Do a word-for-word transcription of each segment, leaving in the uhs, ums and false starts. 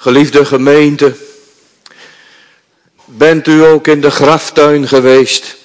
Geliefde gemeente, bent u ook in de graftuin geweest?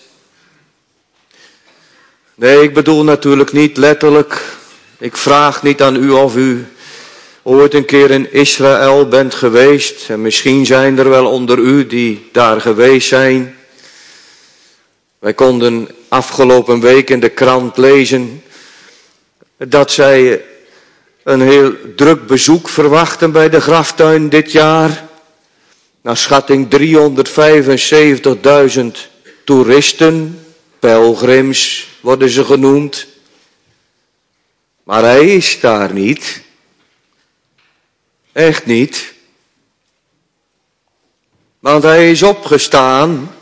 Nee, ik bedoel natuurlijk niet letterlijk. Ik vraag niet aan u of u ooit een keer in Israël bent geweest. En misschien zijn er wel onder u die daar geweest zijn. Wij konden afgelopen week in de krant lezen dat zij een heel druk bezoek verwachten bij de graftuin dit jaar. Naar schatting driehonderdvijfenzeventigduizend toeristen, pelgrims worden ze genoemd. Maar hij is daar niet. Echt niet. Want hij is opgestaan.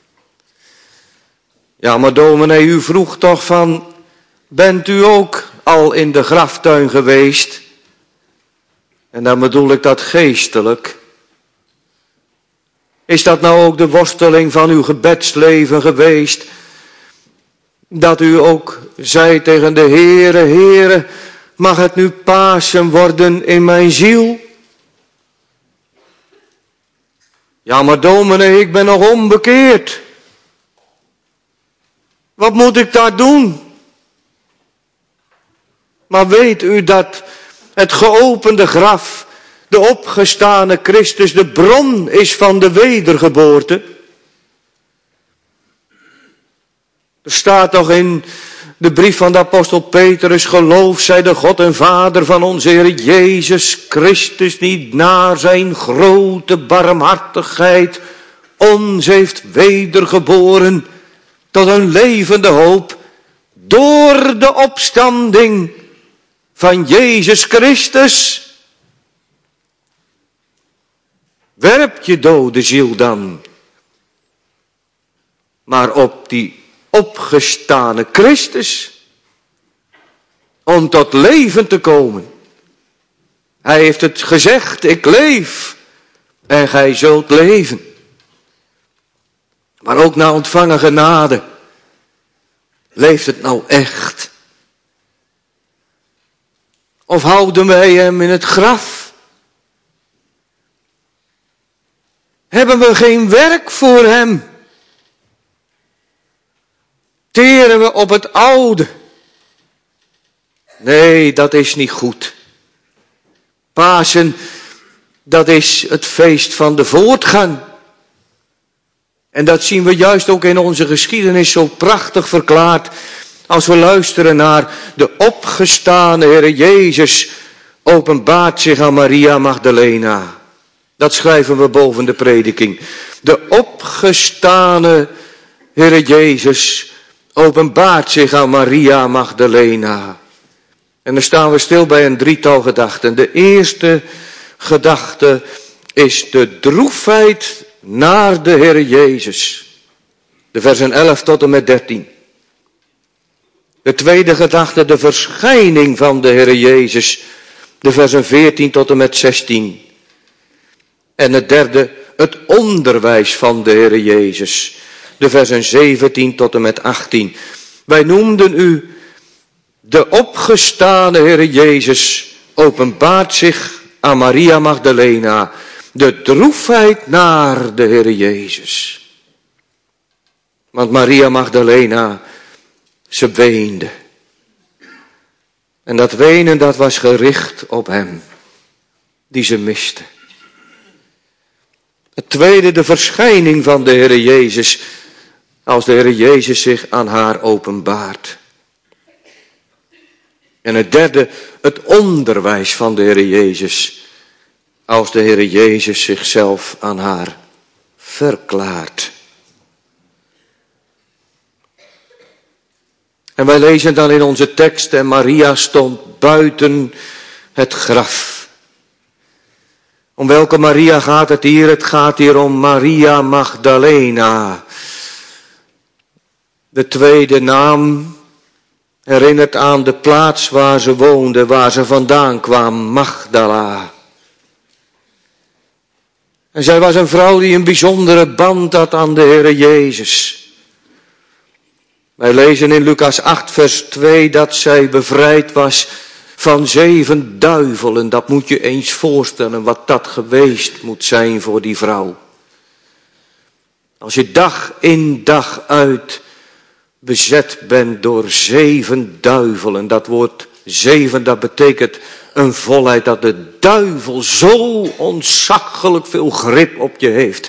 Ja, maar dominee, u vroeg toch van, bent u ook al in de graftuin geweest? En dan bedoel ik dat geestelijk. Is dat nou ook de worsteling van uw gebedsleven geweest? Dat u ook zei tegen de Heere, Heere, mag het nu Pasen worden in mijn ziel? Ja, maar dominee, ik ben nog onbekeerd. Wat moet ik daar doen? Maar weet u dat het geopende graf, de opgestane Christus, de bron is van de wedergeboorte? Er staat toch in de brief van de apostel Petrus, geloof zij de God en Vader van onze Heer Jezus Christus, niet naar zijn grote barmhartigheid ons heeft wedergeboren tot een levende hoop door de opstanding van Jezus Christus. Werp je dode ziel dan maar op die opgestane Christus, om tot leven te komen. Hij heeft het gezegd, ik leef en gij zult leven. Maar ook na ontvangen genade, leeft het nou echt? Of houden wij hem in het graf? Hebben we geen werk voor hem? Teren we op het oude? Nee, dat is niet goed. Pasen, dat is het feest van de voortgang. En dat zien we juist ook in onze geschiedenis zo prachtig verklaard, als we luisteren naar de opgestane Heer Jezus openbaart zich aan Maria Magdalena. Dat schrijven we boven de prediking. De opgestane Heer Jezus openbaart zich aan Maria Magdalena. En dan staan we stil bij een drietal gedachten. De eerste gedachte is de droefheid naar de Heer Jezus. De versen elf tot en met dertien. De tweede gedachte, de verschijning van de Heer Jezus. De versen veertien tot en met zestien. En het derde, het onderwijs van de Heer Jezus. De versen zeventien tot en met achttien. Wij noemden u de opgestane Heer Jezus openbaart zich aan Maria Magdalena. De droefheid naar de Heer Jezus. Want Maria Magdalena, ze weende. En dat wenen, dat was gericht op hem, die ze miste. Het tweede, de verschijning van de Heer Jezus, als de Heer Jezus zich aan haar openbaart. En het derde, het onderwijs van de Heer Jezus, als de Heer Jezus zichzelf aan haar verklaart. En wij lezen dan in onze tekst, en Maria stond buiten het graf. Om welke Maria gaat het hier? Het gaat hier om Maria Magdalena. De tweede naam herinnert aan de plaats waar ze woonde, waar ze vandaan kwam, Magdala. En zij was een vrouw die een bijzondere band had aan de Heer Jezus. Wij lezen in Lucas acht vers twee dat zij bevrijd was van zeven duivelen. Dat moet je eens voorstellen wat dat geweest moet zijn voor die vrouw. Als je dag in dag uit bezet bent door zeven duivelen. Dat woord zeven, dat betekent een volheid dat de duivel zo ontzaglijk veel grip op je heeft.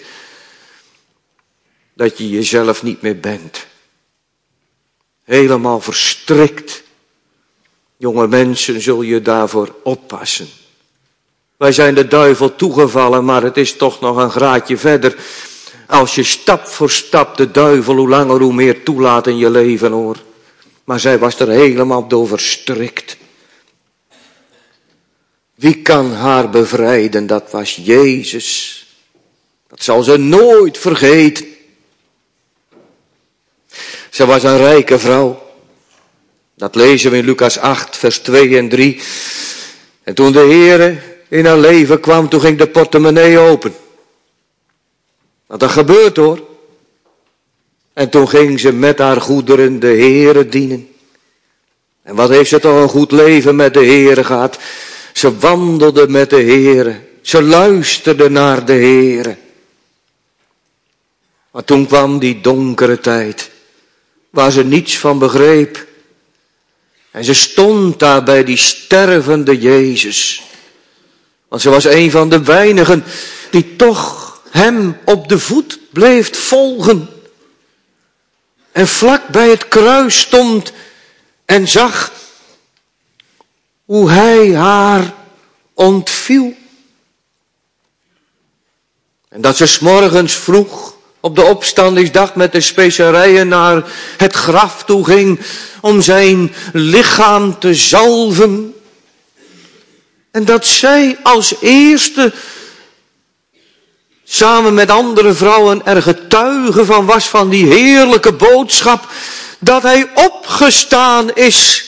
Dat je jezelf niet meer bent. Helemaal verstrikt. Jonge mensen, zul je daarvoor oppassen. Wij zijn de duivel toegevallen, maar het is toch nog een graadje verder. Als je stap voor stap de duivel hoe langer hoe meer toelaat in je leven, hoor. Maar zij was er helemaal door verstrikt. Wie kan haar bevrijden? Dat was Jezus. Dat zal ze nooit vergeten. Ze was een rijke vrouw. Dat lezen we in Lucas acht, vers twee en drie. En toen de Heere in haar leven kwam, toen ging de portemonnee open. Want dat gebeurt, hoor. En toen ging ze met haar goederen de Heere dienen. En wat heeft ze toch een goed leven met de Heere gehad. Ze wandelde met de Heere. Ze luisterde naar de Heere. Maar toen kwam die donkere tijd. Waar ze niets van begreep. En ze stond daar bij die stervende Jezus. Want ze was een van de weinigen die toch hem op de voet bleef volgen. En vlak bij het kruis stond en zag hoe hij haar ontviel. En dat ze 's morgens vroeg op de opstandingsdag met de specerijen naar het graf toe ging om zijn lichaam te zalven. En dat zij als eerste samen met andere vrouwen er getuige van was van die heerlijke boodschap dat hij opgestaan is.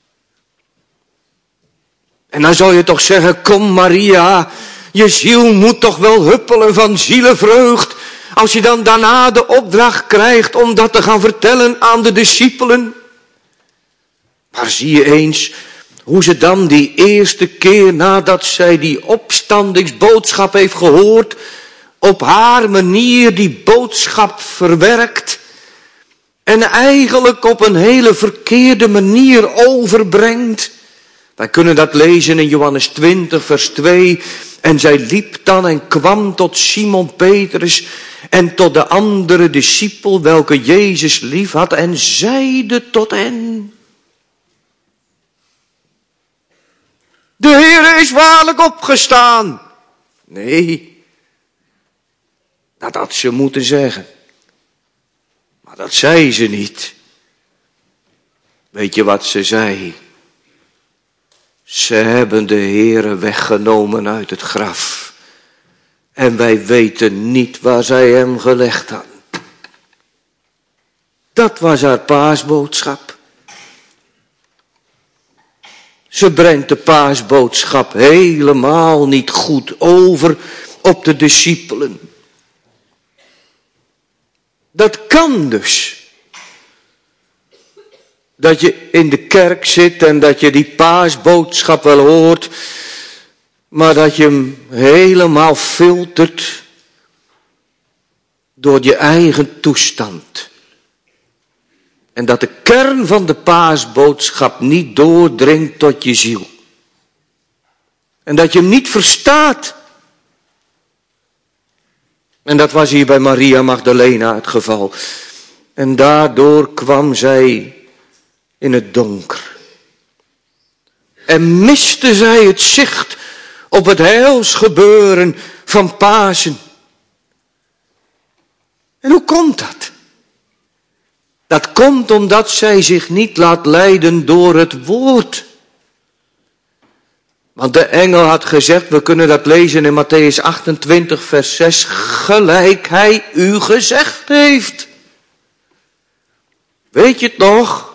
En dan zou je toch zeggen, kom Maria, je ziel moet toch wel huppelen van zielenvreugd, als je dan daarna de opdracht krijgt om dat te gaan vertellen aan de discipelen. Maar zie je eens hoe ze dan die eerste keer nadat zij die opstandingsboodschap heeft gehoord, op haar manier die boodschap verwerkt en eigenlijk op een hele verkeerde manier overbrengt. Wij kunnen dat lezen in Johannes twintig, vers twee. En zij liep dan en kwam tot Simon Petrus en tot de andere discipel, welke Jezus lief had, en zeide tot hen: de Heer is waarlijk opgestaan. Nee, dat had ze moeten zeggen. Maar dat zei ze niet. Weet je wat ze zei? Ze hebben de Heere weggenomen uit het graf. En wij weten niet waar zij hem gelegd hadden. Dat was haar paasboodschap. Ze brengt de paasboodschap helemaal niet goed over op de discipelen. Dat kan dus. Dat je in de kerk zit en dat je die paasboodschap wel hoort, maar dat je hem helemaal filtert door je eigen toestand. En dat de kern van de paasboodschap niet doordringt tot je ziel. En dat je hem niet verstaat. En dat was hier bij Maria Magdalena het geval. En daardoor kwam zij in het donker. En miste zij het zicht op het heilsgebeuren van Pasen. En hoe komt dat? Dat komt omdat zij zich niet laat leiden door het woord. Want de engel had gezegd, we kunnen dat lezen in Matthäus achtentwintig vers zes, gelijk hij u gezegd heeft. Weet je het nog?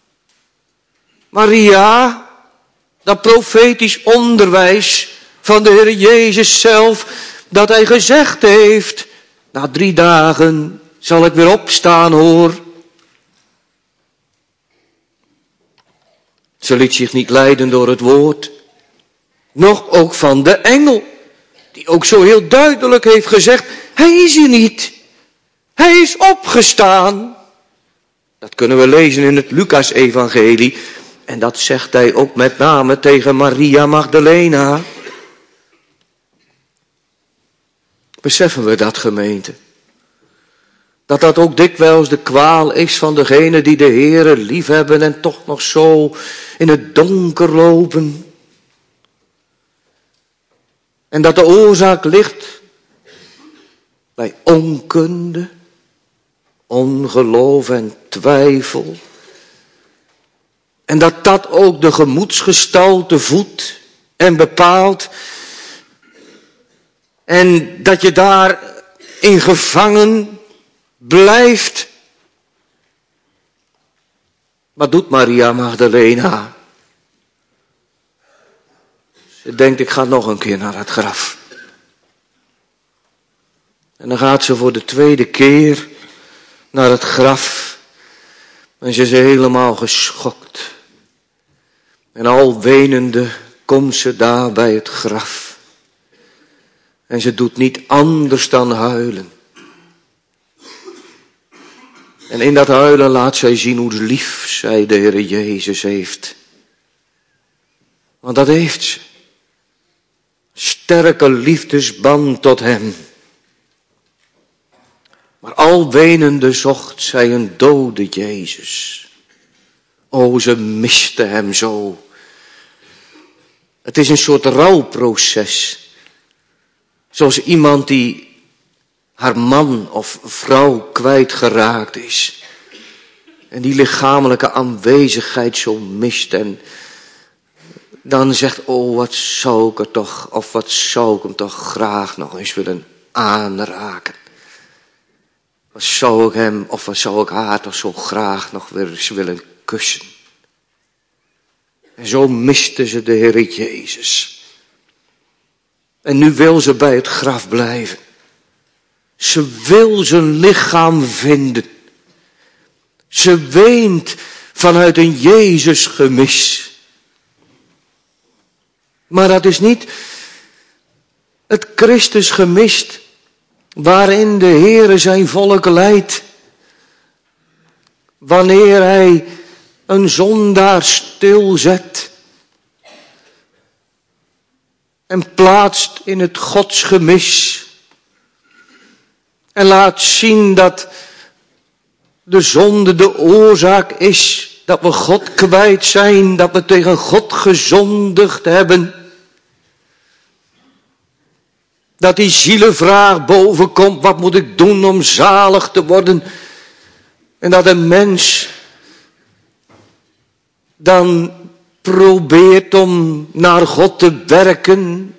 Maria, dat profetisch onderwijs van de Heer Jezus zelf, dat hij gezegd heeft, na drie dagen zal ik weer opstaan, hoor. Ze ze liet zich niet leiden door het woord. Nog ook van de engel. Die ook zo heel duidelijk heeft gezegd, hij is hier niet. Hij is opgestaan. Dat kunnen we lezen in het Lucas-evangelie. En dat zegt hij ook met name tegen Maria Magdalena. Beseffen we dat, gemeente? Dat dat ook dikwijls de kwaal is van degenen die de Heere liefhebben en toch nog zo in het donker lopen. En dat de oorzaak ligt bij onkunde, ongeloof en twijfel. En dat dat ook de gemoedsgestalte voedt en bepaalt. En dat je daarin gevangen blijft. Wat doet Maria Magdalena? Ze denkt, ik ga nog een keer naar het graf. En dan gaat ze voor de tweede keer naar het graf. En ze is helemaal geschokt. En al wenende komt ze daar bij het graf. En ze doet niet anders dan huilen. En in dat huilen laat zij zien hoe lief zij de Heer Jezus heeft. Want dat heeft ze. Sterke liefdesband tot hem. Maar al wenende zocht zij een dode Jezus. O, ze miste hem zo. Het is een soort rouwproces. Zoals iemand die haar man of vrouw kwijtgeraakt is. En die lichamelijke aanwezigheid zo mist. En dan zegt, oh, wat zou ik er toch, of wat zou ik hem toch graag nog eens willen aanraken. Wat zou ik hem, of wat zou ik haar toch zo graag nog weer eens willen kussen. En zo miste ze de Heer Jezus. En nu wil ze bij het graf blijven. Ze wil zijn lichaam vinden. Ze weent vanuit een Jezus gemis. Maar dat is niet het Christus gemist waarin de Heere zijn volk leidt. Wanneer hij een zondaar stilzet en plaatst in het godsgemis. En laat zien dat de zonde de oorzaak is dat we God kwijt zijn, dat we tegen God gezondigd hebben. Dat die zielenvraag bovenkomt, wat moet ik doen om zalig te worden? En dat een mens dan probeert om naar God te werken.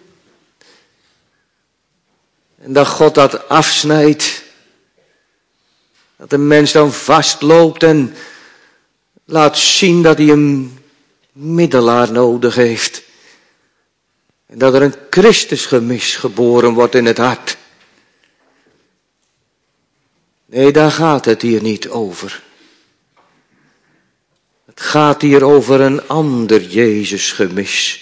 En dat God dat afsnijdt. Dat de mens dan vastloopt en laat zien dat hij een middelaar nodig heeft. En dat er een Christusgemis geboren wordt in het hart. Nee, daar gaat het hier niet over. Het gaat hier over een ander Jezusgemis.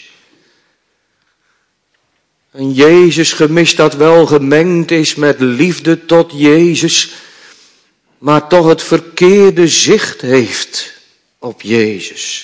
Een Jezusgemis dat wel gemengd is met liefde tot Jezus, maar toch het verkeerde zicht heeft op Jezus.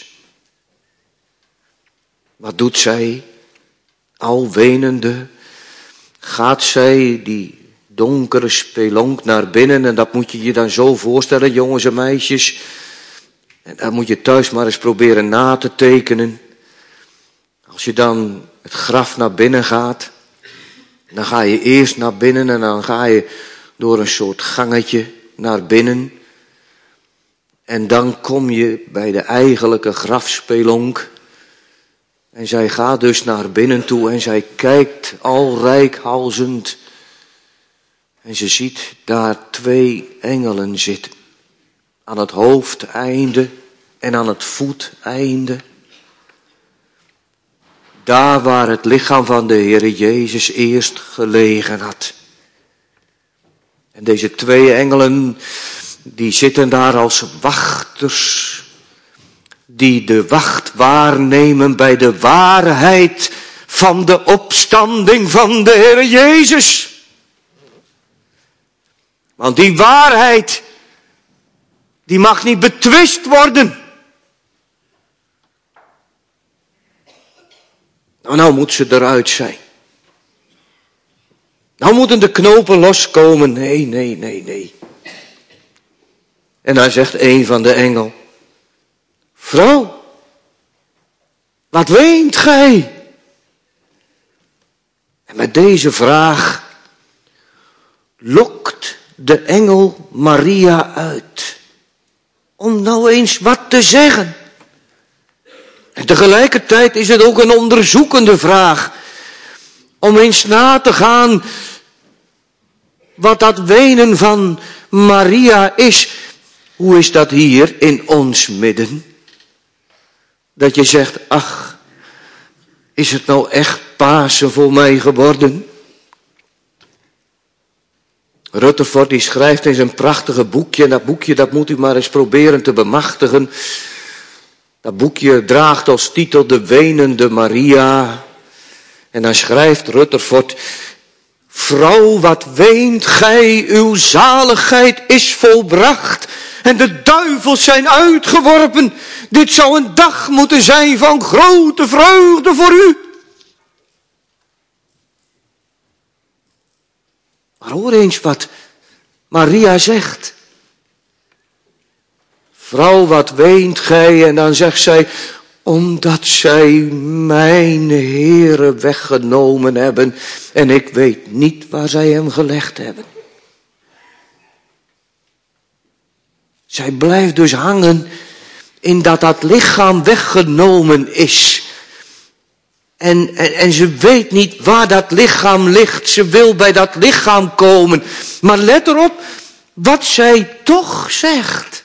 Wat doet zij? Al wenende gaat zij die donkere spelonk naar binnen. En dat moet je je dan zo voorstellen, jongens en meisjes. En dat moet je thuis maar eens proberen na te tekenen. Als je dan het graf naar binnen gaat, dan ga je eerst naar binnen en dan ga je door een soort gangetje naar binnen. En dan kom je bij de eigenlijke grafspelonk. En zij gaat dus naar binnen toe en zij kijkt al reikhalzend. En ze ziet daar twee engelen zitten. Aan het hoofdeinde en aan het voeteinde. Daar waar het lichaam van de Heere Jezus eerst gelegen had. En deze twee engelen, die zitten daar als wachters. die de wacht waarnemen bij de waarheid van de opstanding van de Heer Jezus. Want die waarheid, die mag niet betwist worden. Nou, nou moet ze eruit zijn. Nou moeten de knopen loskomen. Nee, nee, nee, nee. En dan zegt een van de engel: vrouw, wat weent gij? En met deze vraag lokt de engel Maria uit. Om nou eens wat te zeggen. En tegelijkertijd is het ook een onderzoekende vraag. Om eens na te gaan wat dat wenen van Maria is. Hoe is dat hier in ons midden? Dat je zegt, ach, is het nou echt Pasen voor mij geworden? Rutherford die schrijft in zijn prachtige boekje, en dat boekje dat moet u maar eens proberen te bemachtigen. Dat boekje draagt als titel De Wenende Maria. En dan schrijft Rutherford: vrouw, wat weent gij, uw zaligheid is volbracht en de duivels zijn uitgeworpen. Dit zou een dag moeten zijn van grote vreugde voor u. Maar hoor eens wat Maria zegt. Vrouw, wat weent gij? En dan zegt zij: omdat zij mijn Heere weggenomen hebben en ik weet niet waar zij hem gelegd hebben. Zij blijft dus hangen in dat dat lichaam weggenomen is. En, en, en ze weet niet waar dat lichaam ligt. Ze wil bij dat lichaam komen. Maar let erop wat zij toch zegt.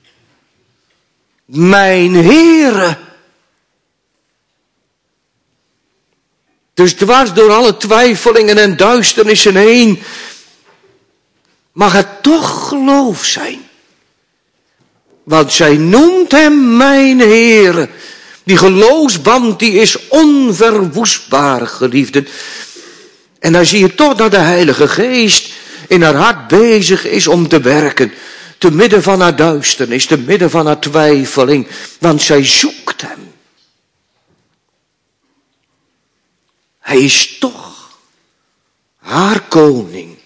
Mijn Heere. Dus dwars door alle twijfelingen en duisternissen heen mag het toch geloof zijn. Want zij noemt hem mijn Heere. Die geloofsband die is onverwoestbaar, geliefden. En dan zie je toch dat de Heilige Geest in haar hart bezig is om te werken. Te midden van haar duisternis, te midden van haar twijfeling. Want zij zoekt hem. Hij is toch haar koning.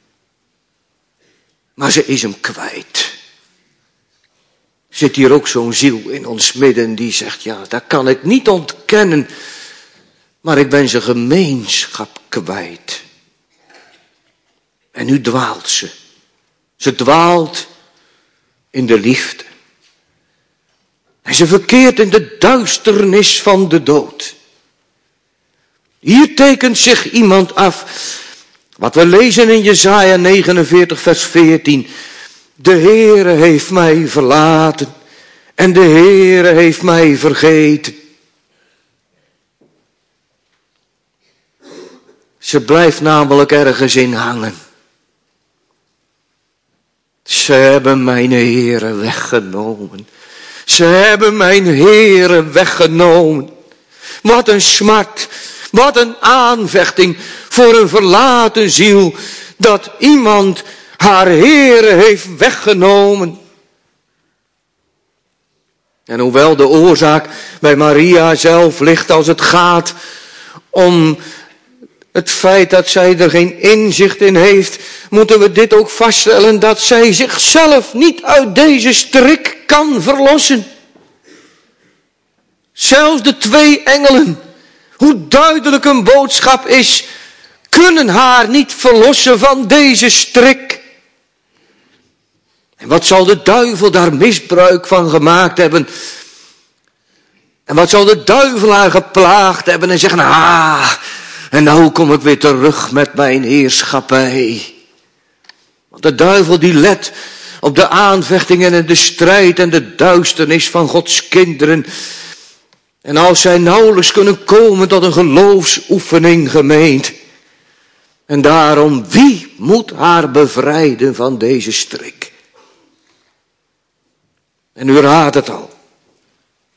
Maar ze is hem kwijt. Zit hier ook zo'n ziel in ons midden die zegt, ja, dat kan ik niet ontkennen. Maar ik ben zijn gemeenschap kwijt. En nu dwaalt ze. Ze dwaalt in de liefde. En ze verkeert in de duisternis van de dood. Hier tekent zich iemand af. Wat we lezen in Jesaja negenenveertig vers veertien. De Heere heeft mij verlaten. En de Heere heeft mij vergeten. Ze blijft namelijk ergens in hangen. Ze hebben mijn Heere weggenomen. Ze hebben mijn Heere weggenomen. Wat een smart. Wat een aanvechting voor een verlaten ziel. Dat iemand haar Heere heeft weggenomen. En hoewel de oorzaak bij Maria zelf ligt als het gaat om het feit dat zij er geen inzicht in heeft, moeten we dit ook vaststellen, dat zij zichzelf niet uit deze strik kan verlossen. Zelfs de twee engelen, hoe duidelijk een boodschap is, kunnen haar niet verlossen van deze strik. En wat zal de duivel daar misbruik van gemaakt hebben? En wat zal de duivel haar geplaagd hebben en zeggen, ah, en nou kom ik weer terug met mijn heerschappij. Want de duivel die let op de aanvechtingen en de strijd en de duisternis van Gods kinderen. En als zij nauwelijks kunnen komen tot een geloofsoefening, gemeend. En daarom, wie moet haar bevrijden van deze strik? En u raadt het al.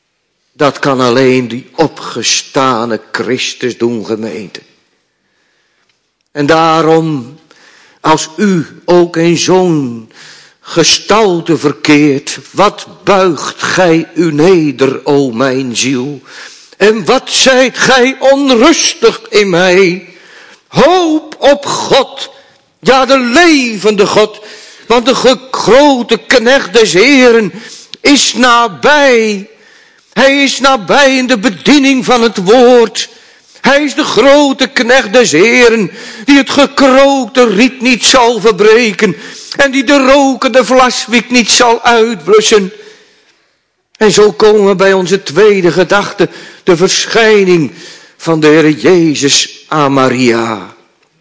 Dat kan alleen die opgestane Christus doen, gemeente. En daarom, als u ook in zo'n gestalte verkeert, wat buigt gij u neder, o mijn ziel? En wat zijt gij onrustig in mij? Hoop op God, ja de levende God, want de grote knecht des Heeren is nabij. Hij is nabij in de bediening van het woord. Hij is de grote knecht des Heeren, die het gekrookte riet niet zal verbreken en die de rokende vlaswiek niet zal uitblussen. En zo komen we bij onze tweede gedachte, de verschijning van de Heer Jezus aan Maria.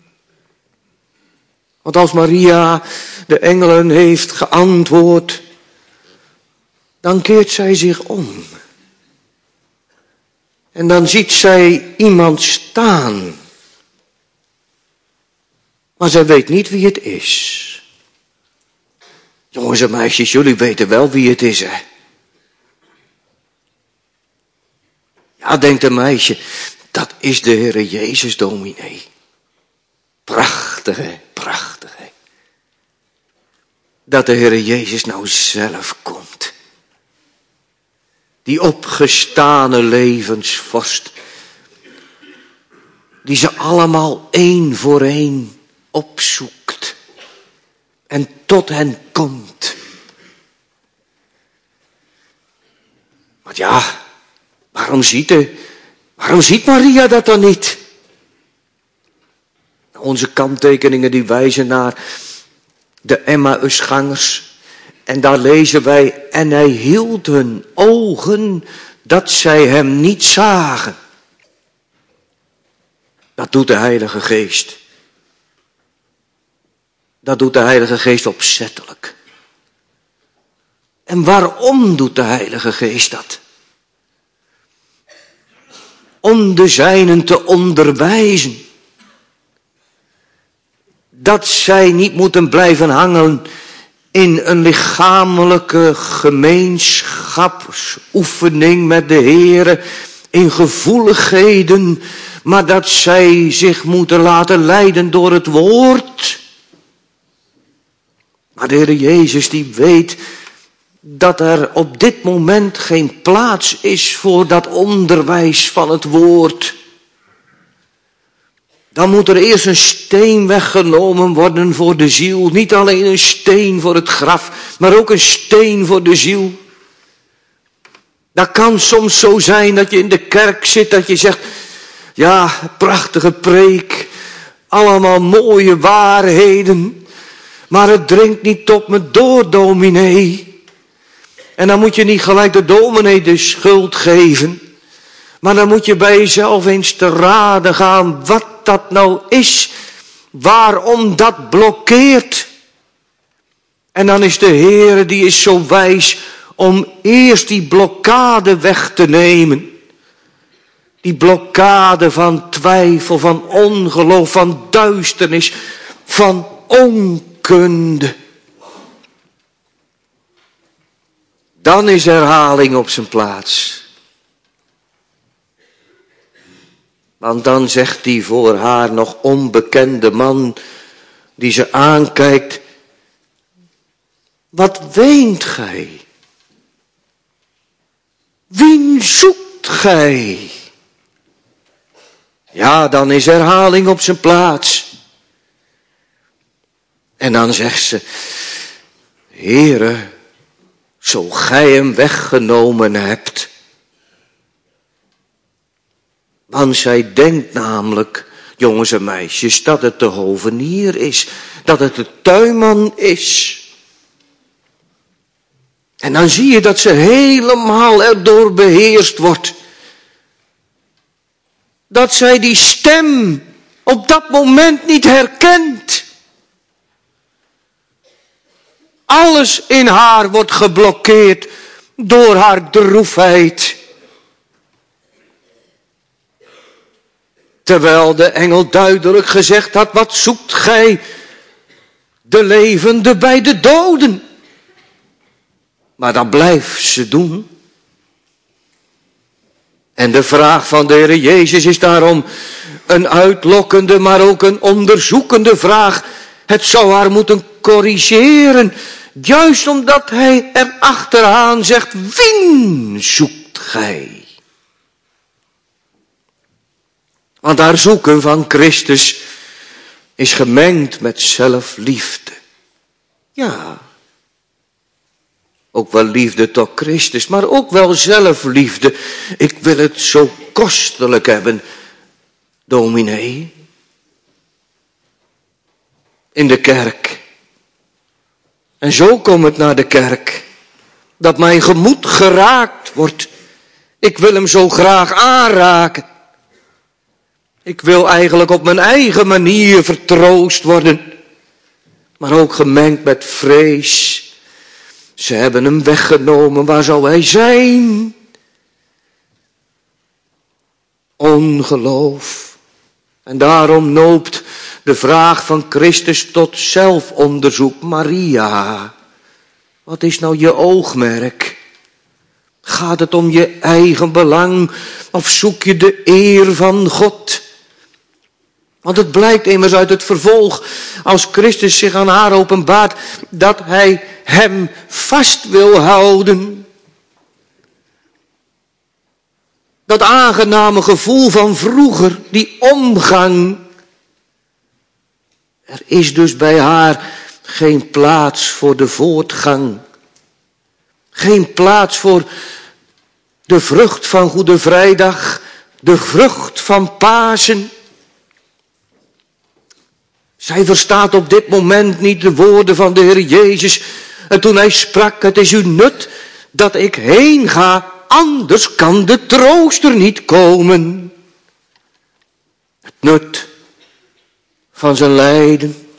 Want als Maria de engelen heeft geantwoord, dan keert zij zich om. En dan ziet zij iemand staan. Maar zij weet niet wie het is. Jongens en meisjes, jullie weten wel wie het is, hè? Ja, denkt een meisje, dat is de Heer Jezus, dominee. Prachtig, hè? Prachtig, hè? Dat de Heer Jezus nou zelf komt. Die opgestane levensvorst. Die ze allemaal één voor één opzoekt. En tot hen komt. Want ja, waarom ziet, de, waarom ziet Maria dat dan niet? Onze kanttekeningen die wijzen naar de Emmausgangers. En daar lezen wij, en hij hield hun ogen dat zij hem niet zagen. Dat doet de Heilige Geest. Dat doet de Heilige Geest opzettelijk. En waarom doet de Heilige Geest dat? Om de zijnen te onderwijzen. Dat zij niet moeten blijven hangen in een lichamelijke gemeenschapsoefening met de Heere, in gevoeligheden, maar dat zij zich moeten laten leiden door het woord. Maar de Heer Jezus die weet dat er op dit moment geen plaats is voor dat onderwijs van het woord. Dan moet er eerst een steen weggenomen worden voor de ziel. Niet alleen een steen voor het graf, maar ook een steen voor de ziel. Dat kan soms zo zijn dat je in de kerk zit, dat je zegt, ja, prachtige preek, allemaal mooie waarheden, maar het dringt niet tot me door, dominee. En dan moet je niet gelijk de dominee de schuld geven, maar dan moet je bij jezelf eens te raden gaan wat dat nou is, waarom dat blokkeert. En dan is de Heere, die is zo wijs om eerst die blokkade weg te nemen. Die blokkade van twijfel, van ongeloof, van duisternis, van onkunde. Dan is herhaling op zijn plaats. Want dan zegt die voor haar nog onbekende man, die ze aankijkt, wat weent gij? Wien zoekt gij? Ja, dan is herhaling op zijn plaats. En dan zegt ze, Heere, zo gij hem weggenomen hebt. Want zij denkt namelijk, jongens en meisjes, dat het de hovenier is. Dat het de tuinman is. En dan zie je dat ze helemaal erdoor beheerst wordt. Dat zij die stem op dat moment niet herkent. Alles in haar wordt geblokkeerd door haar droefheid. Terwijl de engel duidelijk gezegd had, wat zoekt gij de levende bij de doden? Maar dat blijft ze doen. En de vraag van de Heer Jezus is daarom een uitlokkende, maar ook een onderzoekende vraag. Het zou haar moeten corrigeren, juist omdat hij er achteraan zegt, wien zoekt gij? Want haar zoeken van Christus is gemengd met zelfliefde. Ja, ook wel liefde tot Christus, maar ook wel zelfliefde. Ik wil het zo kostelijk hebben, dominee. In de kerk. En zo komt het naar de kerk. Dat mijn gemoed geraakt wordt. Ik wil hem zo graag aanraken. Ik wil eigenlijk op mijn eigen manier vertroost worden. Maar ook gemengd met vrees. Ze hebben hem weggenomen. Waar zou hij zijn? Ongeloof. En daarom noopt de vraag van Christus tot zelfonderzoek. Maria, wat is nou je oogmerk? Gaat het om je eigen belang of zoek je de eer van God? Want het blijkt immers uit het vervolg, als Christus zich aan haar openbaart, dat hij hem vast wil houden. Dat aangename gevoel van vroeger, die omgang. Er is dus bij haar geen plaats voor de voortgang. Geen plaats voor de vrucht van Goede Vrijdag, de vrucht van Pasen. Zij verstaat op dit moment niet de woorden van de Heer Jezus. En toen hij sprak, het is uw nut dat ik heen ga, anders kan de trooster niet komen. Het nut van zijn lijden,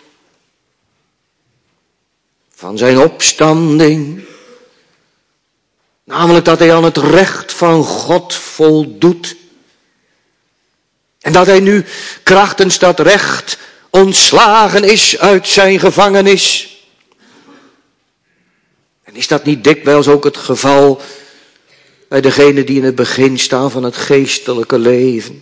van zijn opstanding. Namelijk dat hij aan het recht van God voldoet. En dat hij nu krachtens dat recht ontslagen is uit zijn gevangenis. En is dat niet dikwijls ook het geval bij degenen die in het begin staan van het geestelijke leven?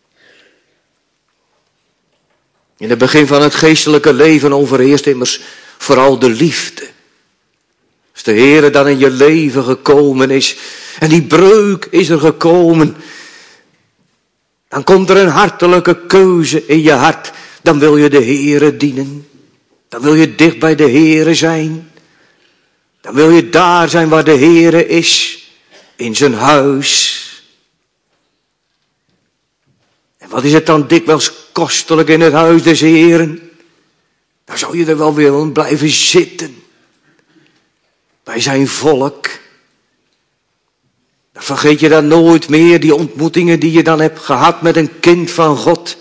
In het begin van het geestelijke leven overheerst immers vooral de liefde. Als de Heer dan in je leven gekomen is en die breuk is er gekomen, dan komt er een hartelijke keuze in je hart. Dan wil je de Heere dienen. Dan wil je dicht bij de Heere zijn. Dan wil je daar zijn waar de Heere is. In zijn huis. En wat is het dan dikwijls kostelijk in het huis des Heeren? Dan zou je er wel willen blijven zitten. Bij zijn volk. Dan vergeet je dan nooit meer die ontmoetingen die je dan hebt gehad met een kind van God.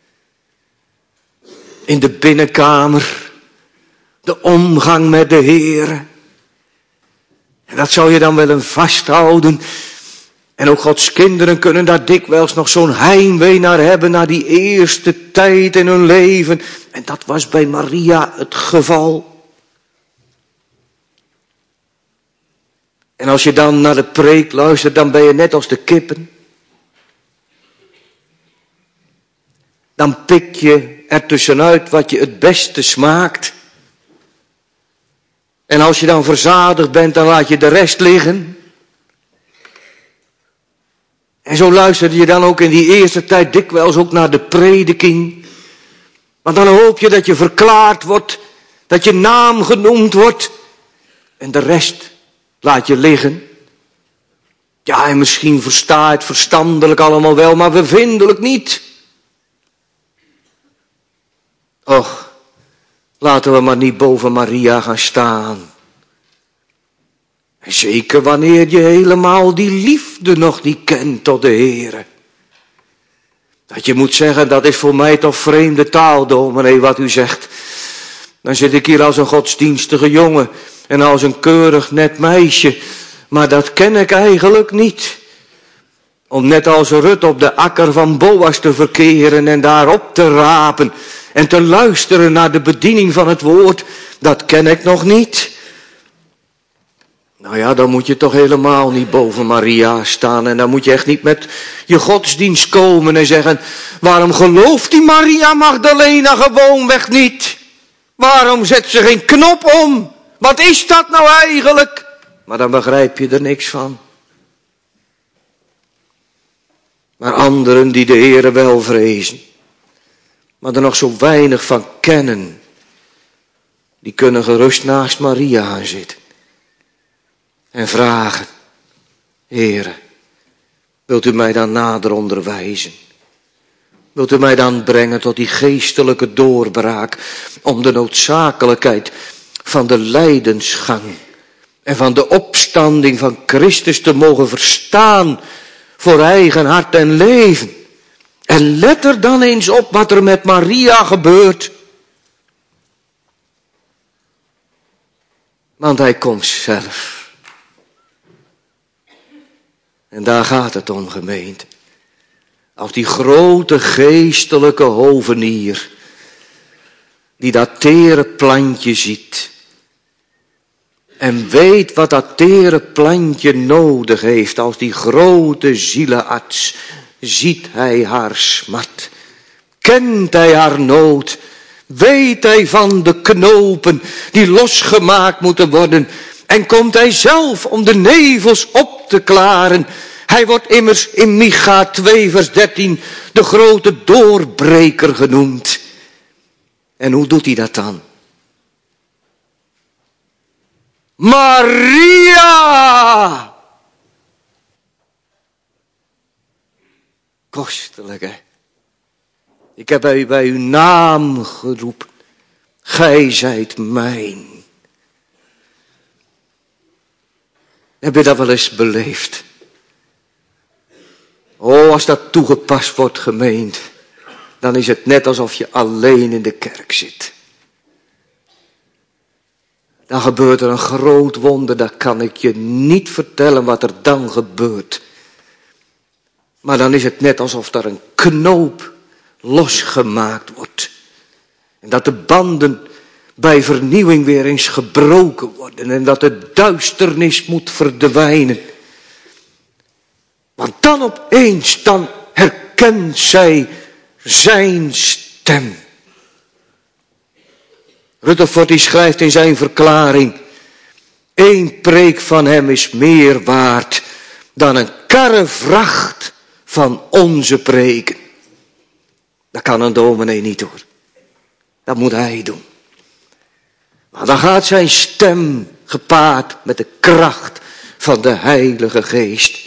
In de binnenkamer. De omgang met de Heer. En dat zou je dan willen vasthouden. En ook Gods kinderen kunnen daar dikwijls nog zo'n heimwee naar hebben. Naar die eerste tijd in hun leven. En dat was bij Maria het geval. En als je dan naar de preek luistert, dan ben je net als de kippen. Dan pik je er tussenuit wat je het beste smaakt. En als je dan verzadigd bent, dan laat je de rest liggen. En zo luisterde je dan ook in die eerste tijd dikwijls ook naar de prediking. Want dan hoop je dat je verklaard wordt, dat je naam genoemd wordt. En de rest laat je liggen. Ja, en misschien versta het verstandelijk allemaal wel, maar bevindelijk niet. Och, laten we maar niet boven Maria gaan staan. En zeker wanneer je helemaal die liefde nog niet kent tot de Heere. Dat je moet zeggen, dat is voor mij toch vreemde taal, dominee, wat u zegt. Dan zit ik hier als een godsdienstige jongen en als een keurig net meisje. Maar dat ken ik eigenlijk niet. Om net als Rut op de akker van Boas te verkeren en daarop te rapen. En te luisteren naar de bediening van het woord, dat ken ik nog niet. Nou ja, dan moet je toch helemaal niet boven Maria staan. En dan moet je echt niet met je godsdienst komen en zeggen, waarom gelooft die Maria Magdalena gewoonweg niet? Waarom zet ze geen knop om? Wat is dat nou eigenlijk? Maar dan begrijp je er niks van. Maar anderen die de Heere wel vrezen, maar er nog zo weinig van kennen, die kunnen gerust naast Maria gaan zitten. En vragen, Heere, wilt u mij dan nader onderwijzen? Wilt u mij dan brengen tot die geestelijke doorbraak om de noodzakelijkheid van de lijdensgang en van de opstanding van Christus te mogen verstaan voor eigen hart en leven? En let er dan eens op wat er met Maria gebeurt. Want hij komt zelf. En daar gaat het om, gemeente. Als die grote geestelijke hovenier, die dat tere plantje ziet. En weet wat dat tere plantje nodig heeft. Als die grote zielenarts ziet hij haar smart. Kent hij haar nood. Weet hij van de knopen die losgemaakt moeten worden. En komt hij zelf om de nevels op te klaren. Hij wordt immers in Micha twee vers dertien de grote doorbreker genoemd. En hoe doet hij dat dan? Maria! Kostelijk, hè? Ik heb u bij uw naam geroepen. Gij zijt mijn. Heb je dat wel eens beleefd? Oh, als dat toegepast wordt, gemeend, dan is het net alsof je alleen in de kerk zit. Dan gebeurt er een groot wonder, dat kan ik je niet vertellen wat er dan gebeurt. Maar dan is het net alsof er een knoop losgemaakt wordt. En dat de banden bij vernieuwing weer eens gebroken worden. En dat de duisternis moet verdwijnen. Want dan opeens, dan herkent zij zijn stem. Rutherford die schrijft in zijn verklaring: Eén preek van hem is meer waard dan een karrevracht van onze preken. Dat kan een dominee niet, hoor. Dat moet hij doen. Maar dan gaat zijn stem gepaard met de kracht van de Heilige Geest.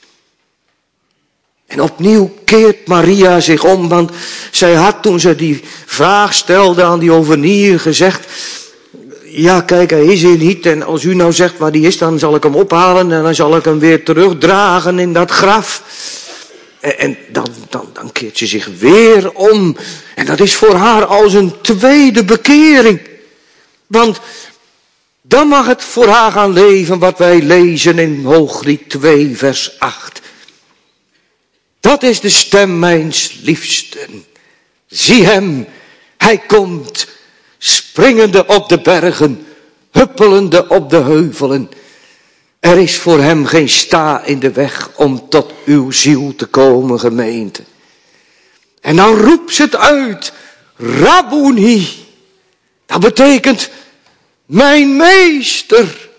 En opnieuw keert Maria zich om, want zij had toen ze die vraag stelde aan die hovenier gezegd: ja, kijk, hij is hier niet. En als u nou zegt waar die is, dan zal ik hem ophalen en dan zal ik hem weer terugdragen in dat graf. En, en dan, dan, dan keert ze zich weer om. En dat is voor haar als een tweede bekering. Want dan mag het voor haar gaan leven wat wij lezen in Hooglied twee vers acht. Dat is de stem mijns liefsten. Zie hem, hij komt, springende op de bergen, huppelende op de heuvelen. Er is voor hem geen sta in de weg om tot uw ziel te komen, gemeente. En dan roept ze het uit, Rabboni. Dat betekent, mijn meester.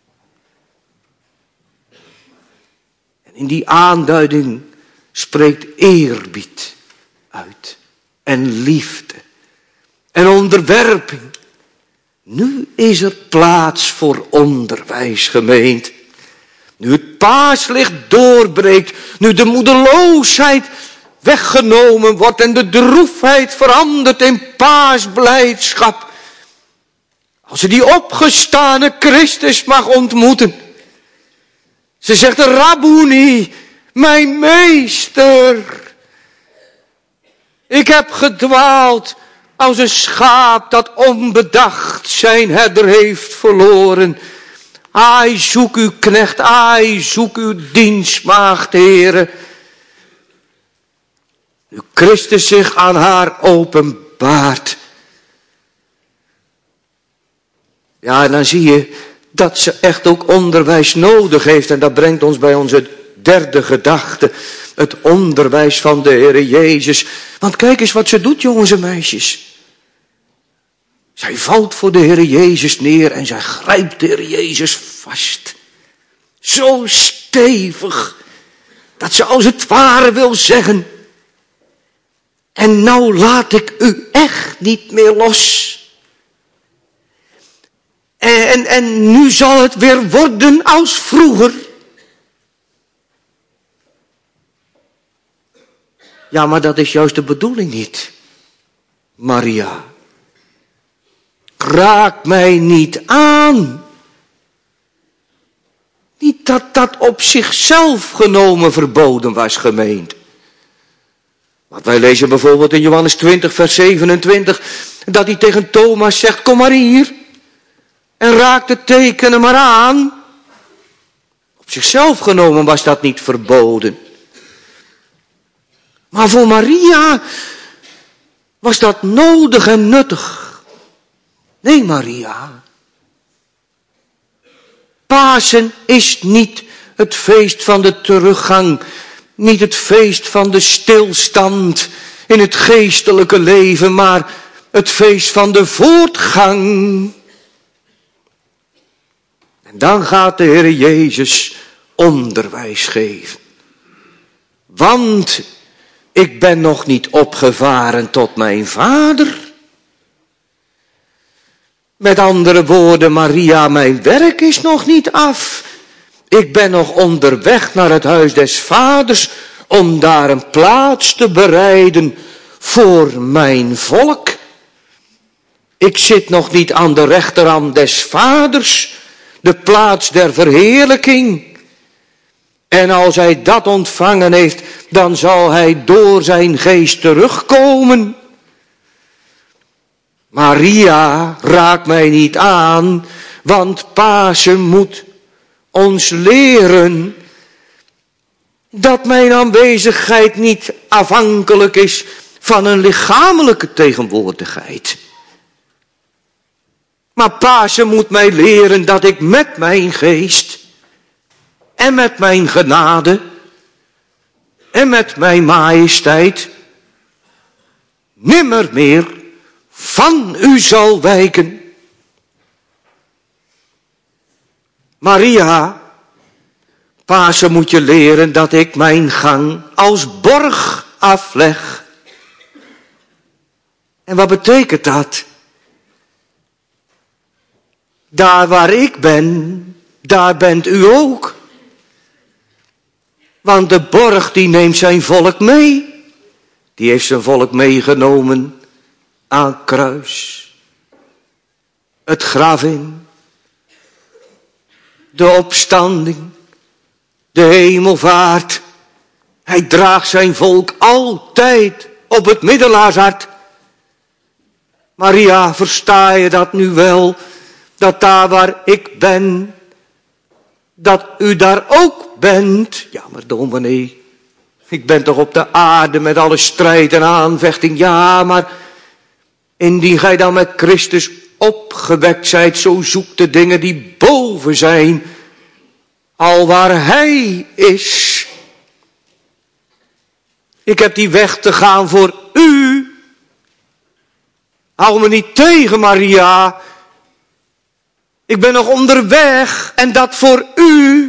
En in die aanduiding spreekt eerbied uit. En liefde. En onderwerping. Nu is er plaats voor onderwijs, gemeente. Nu het paaslicht doorbreekt. Nu de moedeloosheid weggenomen wordt. En de droefheid verandert in paasblijdschap. Als ze die opgestane Christus mag ontmoeten. Ze zegt, Rabboni, mijn meester. Ik heb gedwaald als een schaap dat onbedacht zijn herder heeft verloren. Ai, zoek uw knecht, ai, zoek uw dienstmaagd, Heere. Nu Christus zich aan haar openbaart. Ja, en dan zie je dat ze echt ook onderwijs nodig heeft. En dat brengt ons bij onze derde gedachte. Het onderwijs van de Heere Jezus. Want kijk eens wat ze doet, jongens en meisjes. Zij valt voor de Heere Jezus neer en zij grijpt de Heere Jezus vast. Zo stevig, dat ze als het ware wil zeggen: en nou laat ik u echt niet meer los. En, en, en nu zal het weer worden als vroeger. Ja, maar dat is juist de bedoeling niet, Maria. Raak mij niet aan. Niet dat dat op zichzelf genomen verboden was, gemeente. Want wij lezen bijvoorbeeld in Johannes twintig, vers zevenentwintig, dat hij tegen Thomas zegt: kom maar hier en raak de tekenen maar aan. Op zichzelf genomen was dat niet verboden. Maar voor Maria was dat nodig en nuttig. Nee, Maria. Pasen is niet het feest van de teruggang. Niet het feest van de stilstand in het geestelijke leven, maar het feest van de voortgang. En dan gaat de Heer Jezus onderwijs geven. Want ik ben nog niet opgevaren tot mijn Vader. Met andere woorden, Maria, mijn werk is nog niet af. Ik ben nog onderweg naar het huis des Vaders om daar een plaats te bereiden voor mijn volk. Ik zit nog niet aan de rechterhand des Vaders, de plaats der verheerlijking. En als hij dat ontvangen heeft, dan zal hij door zijn geest terugkomen. Maria, raak mij niet aan, want Pasen moet ons leren dat mijn aanwezigheid niet afhankelijk is van een lichamelijke tegenwoordigheid. Maar Pasen moet mij leren dat ik met mijn geest en met mijn genade en met mijn majesteit nimmer meer van u zal wijken. Maria, Pasen moet je leren dat ik mijn gang als borg afleg. En wat betekent dat? Daar waar ik ben, daar bent u ook. Want de borg die neemt zijn volk mee. Die heeft zijn volk meegenomen aan kruis. Het graf in. De opstanding. De hemelvaart. Hij draagt zijn volk altijd op het middelaarshart. Maria, versta je dat nu wel? Dat daar waar ik ben, dat u daar ook bent. Ja, maar dominee, ik ben toch op de aarde met alle strijd en aanvechting. Ja, maar indien gij dan met Christus opgewekt zijt, zo zoekt de dingen die boven zijn, alwaar hij is. Ik heb die weg te gaan voor u. Hou me niet tegen, Maria. Ik ben nog onderweg en dat voor u.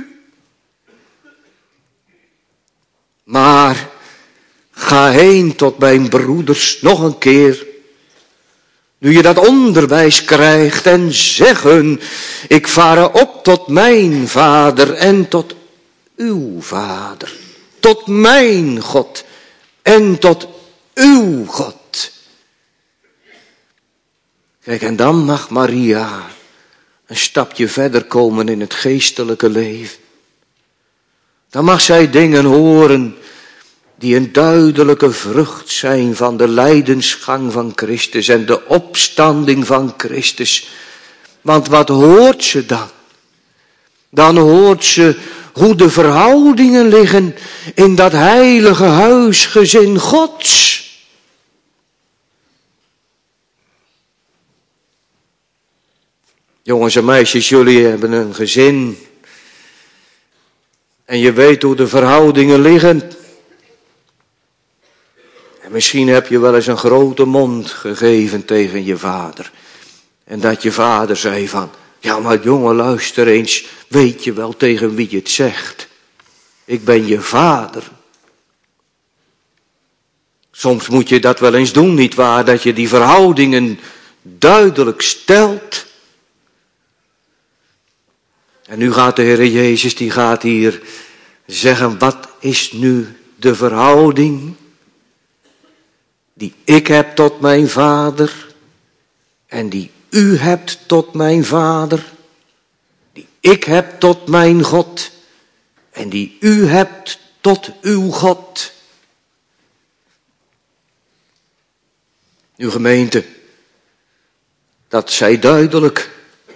Maar ga heen tot mijn broeders nog een keer. Nu je dat onderwijs krijgt en zeg hun: ik vare op tot mijn Vader en tot uw Vader. Tot mijn God en tot uw God. Kijk, en dan mag Maria een stapje verder komen in het geestelijke leven. Dan mag zij dingen horen die een duidelijke vrucht zijn van de lijdensgang van Christus en de opstanding van Christus. Want wat hoort ze dan? Dan hoort ze hoe de verhoudingen liggen in dat heilige huisgezin Gods. Jongens en meisjes, jullie hebben een gezin. En je weet hoe de verhoudingen liggen. En misschien heb je wel eens een grote mond gegeven tegen je vader. En dat je vader zei van, ja maar jongen, luister eens, weet je wel tegen wie je het zegt? Ik ben je vader. Soms moet je dat wel eens doen, nietwaar? Dat je die verhoudingen duidelijk stelt. En nu gaat de Heer Jezus, die gaat hier zeggen, wat is nu de verhouding die ik heb tot mijn vader en die u hebt tot mijn vader, die ik heb tot mijn God en die u hebt tot uw God. Uw gemeente, dat zij duidelijk.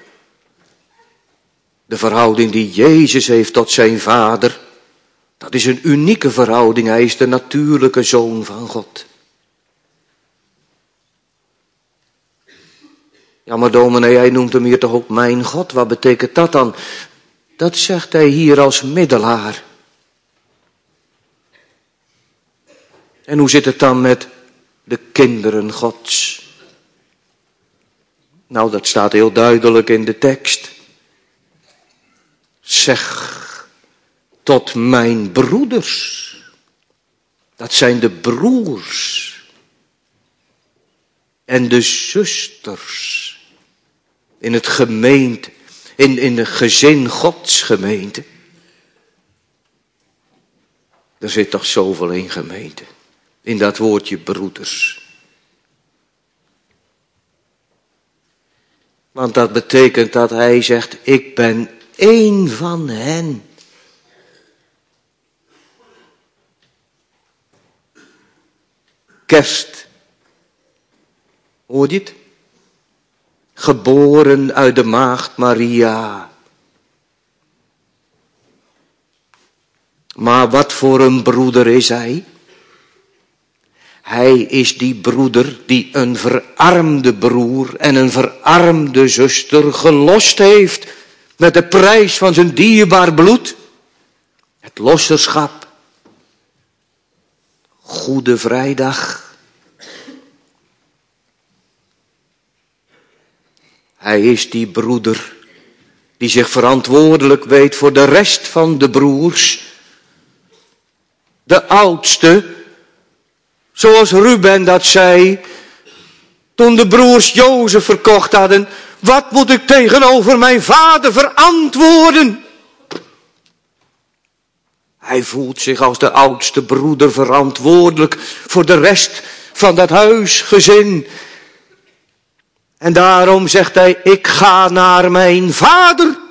De verhouding die Jezus heeft tot zijn vader, dat is een unieke verhouding. Hij is de natuurlijke zoon van God. Ja, maar dominee, hij noemt hem hier toch ook mijn God? Wat betekent dat dan? Dat zegt hij hier als middelaar. En hoe zit het dan met de kinderen Gods? Nou, dat staat heel duidelijk in de tekst. Zeg tot mijn broeders. Dat zijn de broers en de zusters in het gemeente, in, in de gezin Gods gemeente. Er zit toch zoveel in, gemeente, in dat woordje broeders. Want dat betekent dat hij zegt, ik ben één van hen. Kerst. Hoor je het? Geboren uit de maagd Maria. Maar wat voor een broeder is hij? Hij is die broeder die een verarmde broer en een verarmde zuster gelost heeft met de prijs van zijn dierbaar bloed. Het losserschap. Goede Vrijdag. Hij is die broeder die zich verantwoordelijk weet voor de rest van de broers. De oudste, zoals Ruben dat zei, toen de broers Jozef verkocht hadden. Wat moet ik tegenover mijn vader verantwoorden? Hij voelt zich als de oudste broeder verantwoordelijk voor de rest van dat huisgezin. En daarom zegt hij, ik ga naar mijn vader.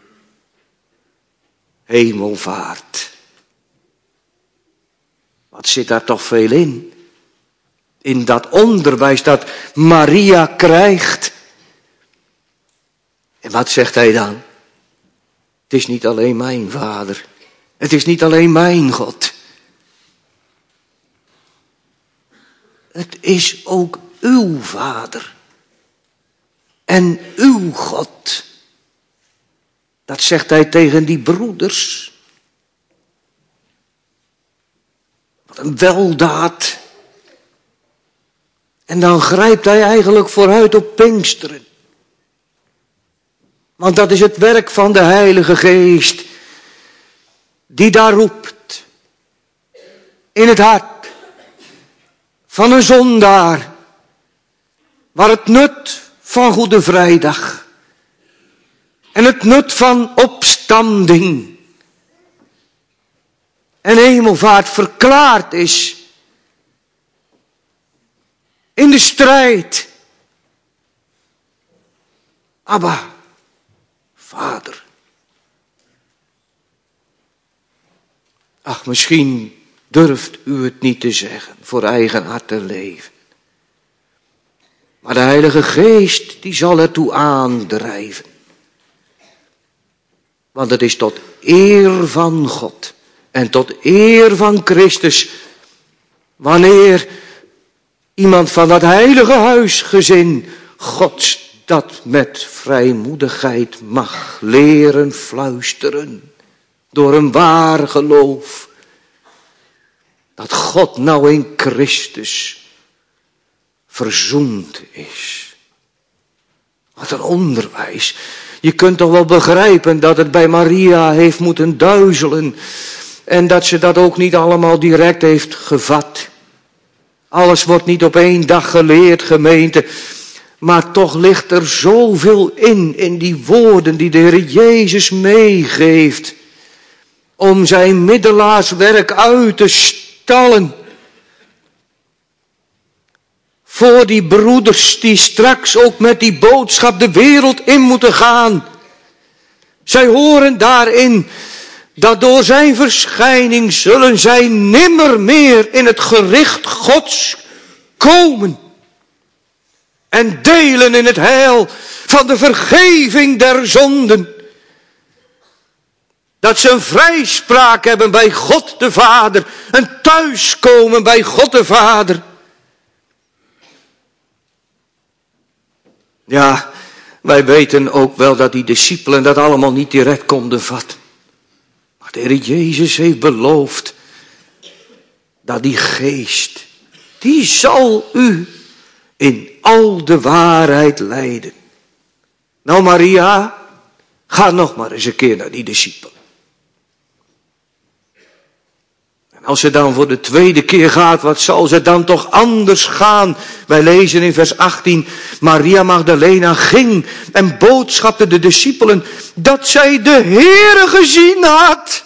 Hemelvaart. Wat zit daar toch veel in? In dat onderwijs dat Maria krijgt. En wat zegt hij dan? Het is niet alleen mijn vader. Het is niet alleen mijn God. Het is ook uw vader. En uw God. Dat zegt hij tegen die broeders. Wat een weldaad. En dan grijpt hij eigenlijk vooruit op Pinksteren. Want dat is het werk van de Heilige Geest. Die daar roept. In het hart. Van een zondaar. Waar het nut van Goede Vrijdag. En het nut van opstanding. En hemelvaart verklaard is. In de strijd. Abba, Vader. Ach, misschien durft u het niet te zeggen, voor eigen hart te leven. Maar de Heilige Geest, die zal ertoe aandrijven. Want het is tot eer van God en tot eer van Christus, wanneer iemand van dat heilige huisgezin Gods dat met vrijmoedigheid mag leren fluisteren door een waar geloof. Dat God nou in Christus verzoend is. Wat een onderwijs. Je kunt toch wel begrijpen dat het bij Maria heeft moeten duizelen. En dat ze dat ook niet allemaal direct heeft gevat. Alles wordt niet op één dag geleerd, gemeente. Maar toch ligt er zoveel in, in die woorden die de Heer Jezus meegeeft. Om zijn middelaarswerk uit te stallen. Voor die broeders die straks ook met die boodschap de wereld in moeten gaan. Zij horen daarin dat door zijn verschijning zullen zij nimmer meer in het gericht Gods komen. En delen in het heil van de vergeving der zonden. Dat ze een vrijspraak hebben bij God de Vader. Een thuiskomen bij God de Vader. Ja, wij weten ook wel dat die discipelen dat allemaal niet direct konden vatten. Maar de Heer Jezus heeft beloofd dat die geest, die zal u in al de waarheid leiden. Nou Maria, ga nog maar eens een keer naar die discipelen. En als ze dan voor de tweede keer gaat, wat zal ze dan toch anders gaan? Wij lezen in vers achttien, Maria Magdalena ging en boodschapte de discipelen dat zij de Heere gezien had.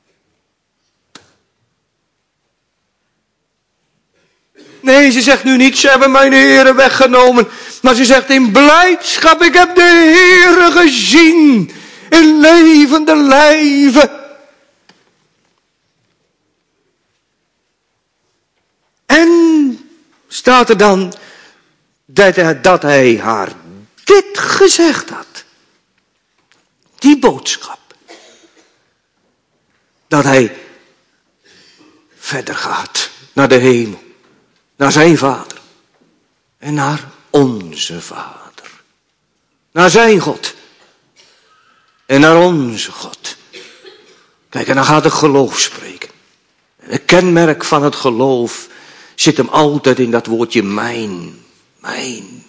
Nee, ze zegt nu niet, ze hebben mijn Heere weggenomen. Maar ze zegt in blijdschap, ik heb de Heere gezien. In levende lijven. En staat er dan dat hij, dat hij haar dit gezegd had. Die boodschap. Dat hij verder gaat naar de hemel. Naar zijn Vader. En naar onze Vader. Naar zijn God. En naar onze God. Kijk, en dan gaat het geloof spreken. En het kenmerk van het geloof zit hem altijd in dat woordje mijn. Mijn.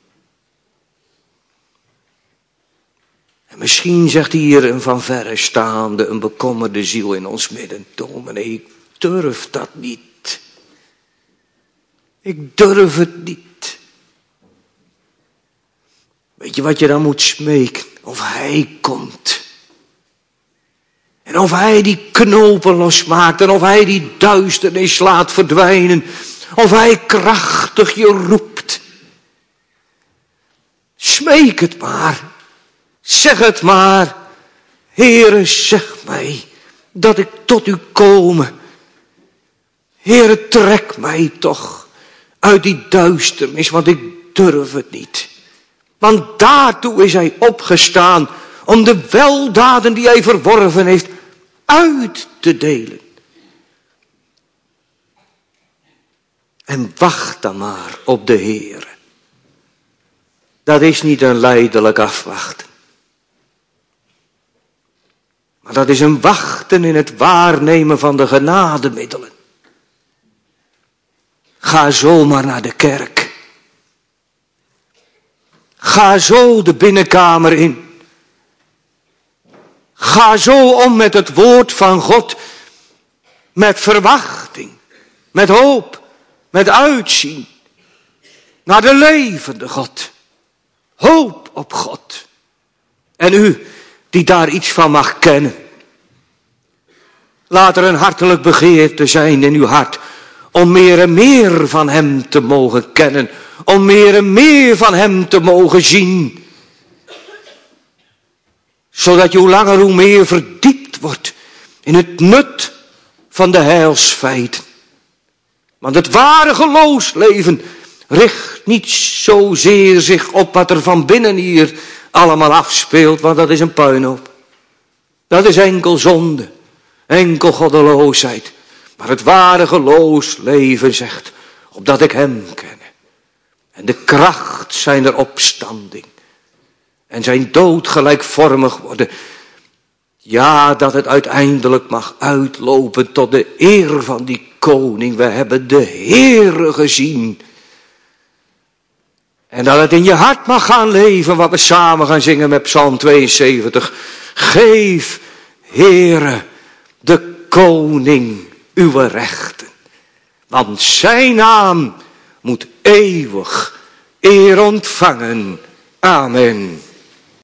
En misschien zegt hier een van verre staande, een bekommerde ziel in ons midden. Dominee, ik durf dat niet. Ik durf het niet. Weet je wat je dan moet smeken? Of hij komt. En of hij die knopen losmaakt. En of hij die duisternis laat verdwijnen. Of hij krachtig je roept. Smeek het maar. Zeg het maar. Heere, zeg mij dat ik tot u kome. Heere, trek mij toch uit die duisternis, want ik durf het niet. Want daartoe is hij opgestaan om de weldaden die hij verworven heeft uit te delen. En wacht dan maar op de Heere. Dat is niet een lijdelijk afwachten. Maar dat is een wachten in het waarnemen van de genademiddelen. Ga zomaar naar de kerk. Ga zo de binnenkamer in. Ga zo om met het woord van God. Met verwachting. Met hoop. Met uitzien. Naar de levende God. Hoop op God. En u die daar iets van mag kennen. Laat er een hartelijk begeerte zijn in uw hart. Om meer en meer van hem te mogen kennen. Om meer en meer van hem te mogen zien. Zodat je hoe langer hoe meer verdiept wordt. In het nut van de heilsfeiten. Want het ware geloofsleven richt niet zozeer zich op wat er van binnen hier allemaal afspeelt. Want dat is een puinhoop. Dat is enkel zonde. Enkel goddeloosheid. Maar het ware geloofsleven zegt, opdat ik hem ken. En de kracht zijner opstanding. En zijn dood gelijkvormig worden. Ja, dat het uiteindelijk mag uitlopen tot de eer van die koning. We hebben de Heere gezien. En dat het in je hart mag gaan leven, wat we samen gaan zingen met Psalm tweeënzeventig. Geef, Heere, de koning uw rechten. Want zijn naam moet eeuwig eer ontvangen. Amen.